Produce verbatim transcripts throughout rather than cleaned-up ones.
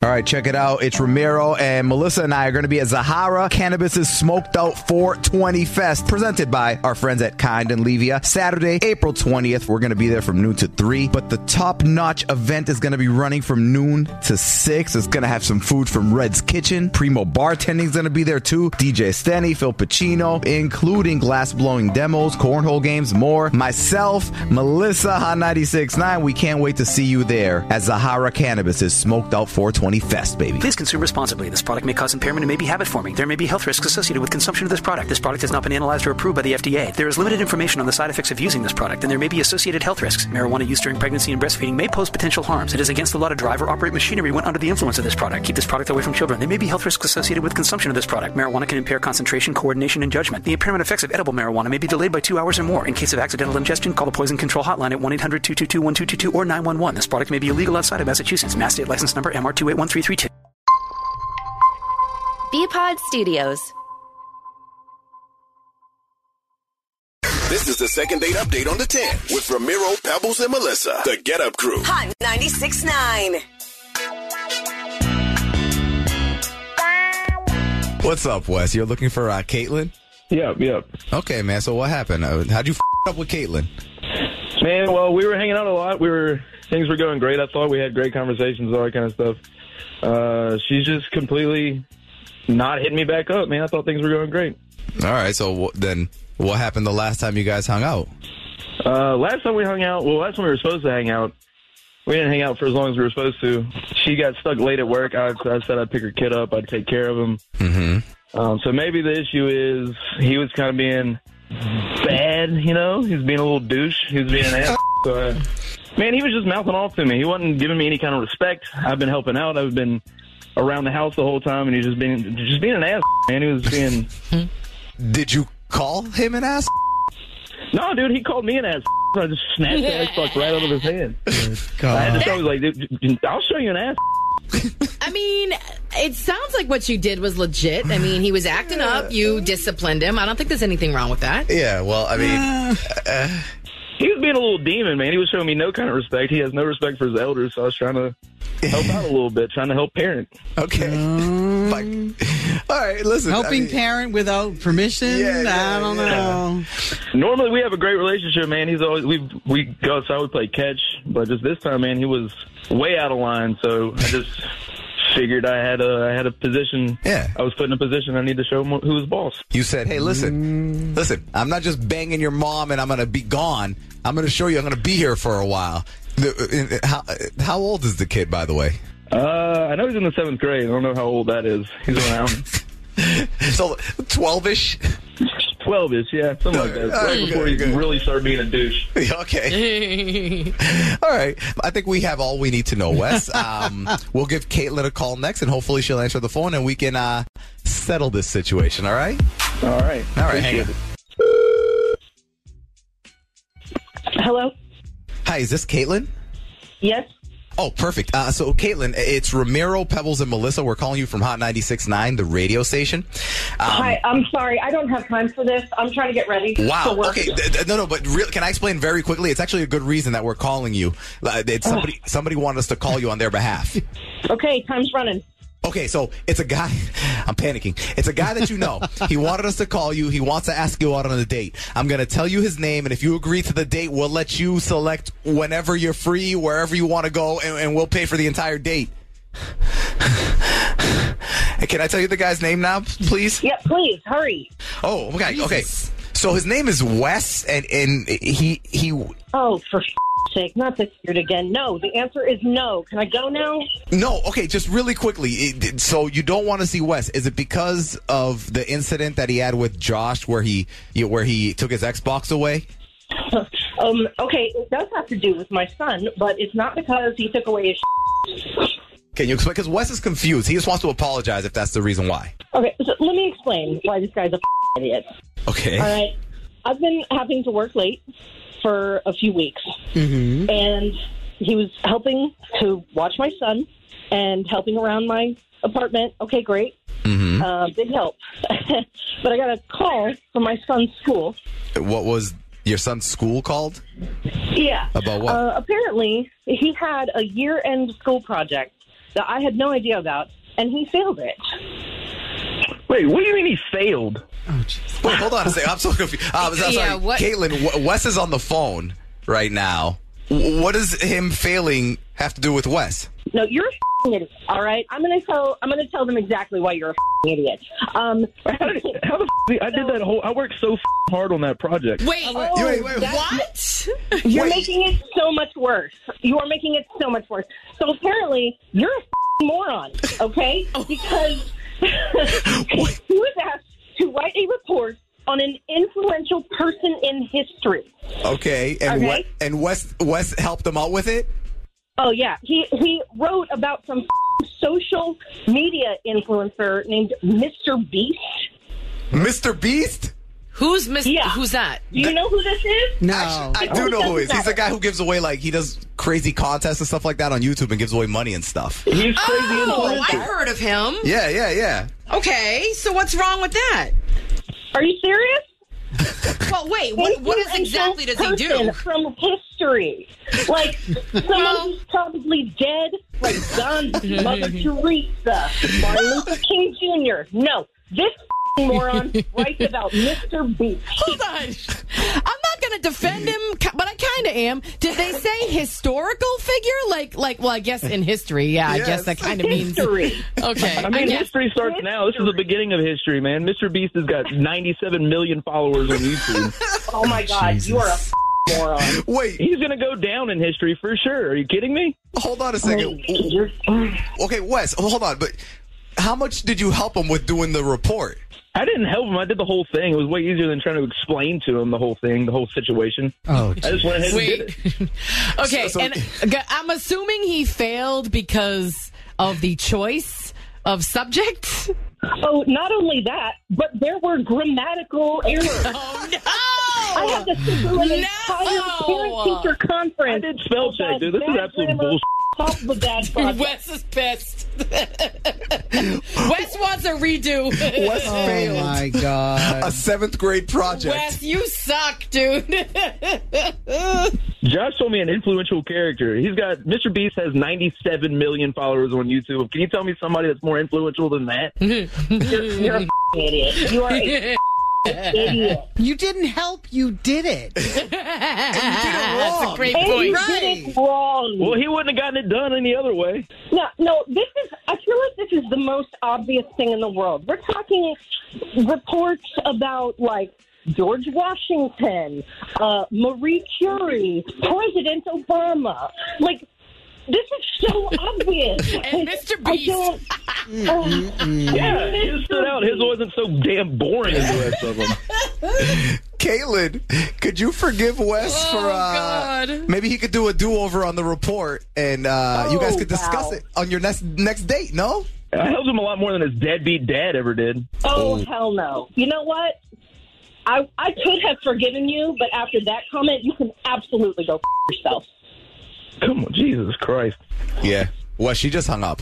All right, check it out. It's Ramiro, and Melissa and I are going to be at Zahara Cannabis's Smoked Out four twenty Fest, presented by our friends at Kind and Levia. Saturday, April twentieth. We're going to be there from noon to three, but the top-notch event is going to be running from noon to six. It's going to have some food from Red's Kitchen. Primo Bartending is going to be there, too. D J Stenny, Phil Pacino, including glass-blowing demos, cornhole games, more. Myself, Melissa, Hot ninety-six point nine. We can't wait to see you there at Zahara Cannabis's Smoked Out four twenty Fest, baby. Please consume responsibly. This product may cause impairment and may be habit-forming. There may be health risks associated with consumption of this product. This product has not been analyzed or approved by the F D A. There is limited information on the side effects of using this product, and there may be associated health risks. Marijuana use during pregnancy and breastfeeding may pose potential harms. It is against the law to drive or operate machinery when under the influence of this product. Keep this product away from children. There may be health risks associated with consumption of this product. Marijuana can impair concentration, coordination, and judgment. The impairment effects of edible marijuana may be delayed by two hours or more. In case of accidental ingestion, call the Poison Control Hotline at one eight hundred two two two one two two two or nine one one. This product may be illegal outside of Massachusetts. Mass State License Number M R two eight one three three two. B-Pod Studios. This is the second date update on the ten with Ramiro, Pebbles, and Melissa. The Get Up Crew. Hot ninety-six point nine. What's up, Wes? You're looking for uh, Caitlin? Yep, yep. Okay, man. So what happened? Uh, how'd you f*** up with Caitlin? Man, well, we were hanging out a lot. We were things were going great. I thought we had great conversations, all that kind of stuff. Uh, she's just completely not hitting me back up, man. I thought things were going great. All right. So w- then what happened the last time you guys hung out? Uh, last time we hung out, well, last time we were supposed to hang out, we didn't hang out for as long as we were supposed to. She got stuck late at work. I, I said I'd pick her kid up. I'd take care of him. Mm-hmm. Um, so maybe the issue is he was kind of being bad, you know? He was being a little douche. He was being an ass. So, uh, man, he was just mouthing off to me. He wasn't giving me any kind of respect. I've been helping out. I've been around the house the whole time, and he's just being just being an ass, man. He was being... Did you call him an ass? No, dude, he called me an ass. I just snatched the ass fuck right out of his hand. God. I had to tell him, like, dude, I'll show you an ass. I mean, it sounds like what you did was legit. I mean, he was acting up. You disciplined him. I don't think there's anything wrong with that. Yeah, well, I mean... Uh, he was being a little demon, man. He was showing me no kind of respect. He has no respect for his elders, so I was trying to help out a little bit, trying to help parent. Okay. Um, like, all right, listen. Helping I mean, parent without permission? Yeah, yeah, I don't yeah. know. Normally, we have a great relationship, man. He's always we we go outside, we play catch, but just this time, man, he was way out of line. So I just figured I had a I had a position. Yeah, I was put in a position. I need to show him who was boss. You said, "Hey, listen, mm. listen. I'm not just banging your mom and I'm gonna be gone. I'm gonna show you. I'm gonna be here for a while." The, how how old is the kid, by the way? Uh, I know he's in the seventh grade. I don't know how old that is. He's around. So twelve-ish. twelve-ish, yeah, something like that. Right before he can really start being a douche. Okay. All right. I think we have all we need to know, Wes. Um, we'll give Caitlin a call next, and hopefully she'll answer the phone, and we can uh, settle this situation, all right? All right. All right, hang on. Hello? Hi, is this Caitlin? Yes. Oh, perfect. Uh, so, Caitlin, it's Ramiro, Pebbles, and Melissa. We're calling you from Hot ninety-six point nine, the radio station. Um, Hi, I'm sorry. I don't have time for this. I'm trying to get ready. Wow. Okay. No, no, but real, can I explain very quickly? It's actually a good reason that we're calling you. Uh, it's somebody, somebody wanted us to call you on their behalf. Okay, time's running. Okay, so it's a guy. I'm panicking. It's a guy that you know. He wanted us to call you. He wants to ask you out on a date. I'm going to tell you his name, and if you agree to the date, we'll let you select whenever you're free, wherever you want to go, and, and we'll pay for the entire date. Can I tell you the guy's name now, please? Yeah, please. Hurry. Oh, okay. Okay. So his name is Wes, and, and he he. Oh, for sake, not this weird again. No, the answer is no. Can I go now? No, okay, just really quickly. It, so you don't want to see Wes. Is it because of the incident that he had with Josh where he where he took his Xbox away? um, okay, it does have to do with my son, but it's not because he took away his Can you explain? Because Wes is confused. He just wants to apologize if that's the reason why. Okay, so let me explain why this guy's a idiot. Okay. All right. I've been having to work late for a few weeks. Mm-hmm. And he was helping to watch my son and helping around my apartment. Okay, great. Mm-hmm. Uh, big help. But I got a call from my son's school. What was your son's school called? Yeah. About what? Uh, apparently, he had a year-end school project that I had no idea about, and he failed it. Wait, what do you mean he failed? Oh, jeez. Wait, hold on a second. I'm so confused. Uh, I'm sorry. Yeah, what- Caitlin, W- Wes is on the phone right now. W- What does him failing have to do with Wes? No, you're a f***ing idiot. All right, I'm gonna tell. I'm gonna tell them exactly why you're a f***ing idiot. Um, How, did, how the f- I did that whole. I worked so f- hard on that project. Wait, oh, wait, wait, what? You're Wait. making it so much worse. You are making it so much worse. So apparently, you're a f***ing moron. Okay, because he was asked to write a report on an influential person in history. Okay, and Okay. Wes, and Wes Wes helped him out with it. Oh yeah, he he wrote about some f***ing social media influencer named Mister Beast. Mister Beast. Who's Miss? Yeah. Who's that? Do you know who this is? No. Actually, I do know who he is. He's the guy who gives away, like, he does crazy contests and stuff like that on YouTube and gives away money and stuff. He's crazy Oh, influencer. I've heard of him. Yeah, yeah, yeah. Okay, so what's wrong with that? Are you serious? Well, wait, what, what is exactly does he do? Person from history, like someone Well- who's probably dead, like Gandhi, Mother Teresa, Martin Luther King Junior No, this f***ing moron writes about Mister Beast. Hold on. I'm not going to defend him, but I kind of am. Did they say historical figure? Like, like, well, I guess in history, yeah, I Yes. guess that kind of means. History. Okay. I mean, guess- history starts now. This is the beginning of history, man. Mister Beast has got ninety-seven million followers on YouTube. Oh my God, you are a f***ing moron. Wait, He's going to go down in history for sure. Are you kidding me? hold on a second. You're- Okay, Wes, hold on, but how much did you help him with doing the report? I didn't help him. I did the whole thing. It was way easier than trying to explain to him the whole thing, the whole situation. Oh, I just went ahead and did Wait. it. Okay, So- so- and g- I'm assuming he failed because of the choice of subject. Oh, not only that, but there were grammatical errors. Oh no! I had to sit through an No! entire parent-teacher conference. I did spell check, dude. This is Bad absolute grammar, bullshit. Off the bad project. Wes is pissed. Wes wants a redo. Wes oh failed my God. a seventh grade project. Wes, you suck, dude. Josh told me an influential character. He's got Mister Beast has ninety-seven million followers on YouTube. Can you tell me somebody that's more influential than that? You're, you're a f***ing idiot. You are a f***ing idiot. You didn't help. You did it. That's a great And point. you did it wrong. Well, he wouldn't have gotten it done any other way. No, no, this is, I feel like this is the most obvious thing in the world. We're talking reports about, like, George Washington, uh, Marie Curie, President Obama. Like, this is so obvious. And Mister I Beast. don't- oh, Yeah, his stood out. His wasn't so damn boring as the rest of them. Caitlin, could you forgive Wes Oh, for uh, God. maybe he could do a do-over on the report and uh, you guys Oh, could discuss wow. it on your next next date, no? I helped him a lot more than his deadbeat dad ever did. Oh, hell no. You know what? I I could have forgiven you, but after that comment, you can absolutely go f- yourself. Come on, Jesus Christ. Yeah. Wes, she just hung up.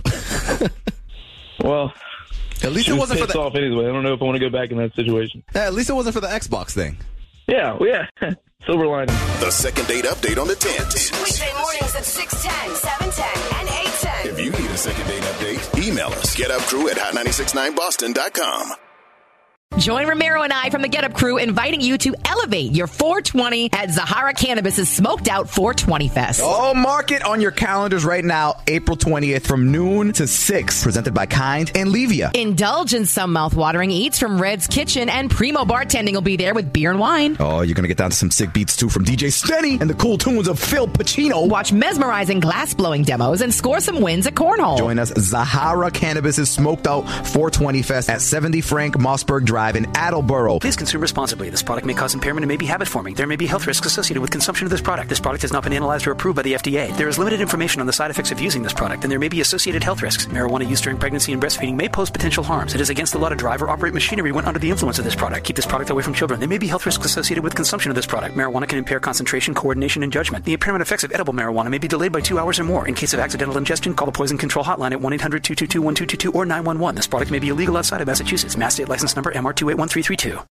Well, At least she it was wasn't for pissed the off anyway. I don't know if I want to go back in that situation. at least it wasn't for the Xbox thing. Yeah, well, yeah. Silver lining. The second date update on the tenth. Weekday mornings at six ten, seven ten, and eight ten. If you need a second date update, email us. GetUpCrew at hot nine six nine boston dot com. Join Ramiro and I from the Get Up Crew inviting you to elevate your four twenty at Zahara Cannabis's Smoked Out four twenty Fest. Oh, mark it on your calendars right now, April twentieth from noon to six, presented by Kind and Levia. Indulge in some mouth-watering eats from Red's Kitchen, and Primo Bartending will be there with beer and wine. Oh, you're going to get down to some sick beats, too, from D J Stenny and the cool tunes of Phil Pacino. Watch mesmerizing glass-blowing demos and score some wins at Cornhole. Join us, Zahara Cannabis's Smoked Out four twenty Fest at seventy Frank Mossberg Drive in Attleboro. Please consume responsibly. This product may cause impairment and may be habit forming. There may be health risks associated with consumption of this product. This product has not been analyzed or approved by the F D A. There is limited information on the side effects of using this product, and there may be associated health risks. Marijuana use during pregnancy and breastfeeding may pose potential harms. It is against the law to drive or operate machinery when under the influence of this product. Keep this product away from children. There may be health risks associated with consumption of this product. Marijuana can impair concentration, coordination, and judgment. The impairment effects of edible marijuana may be delayed by two hours or more. In case of accidental ingestion, call the Poison Control Hotline at one eight hundred two two two one two two two or nine one one. This product may be illegal outside of Massachusetts. Mass State License Number M R two eight one three three two.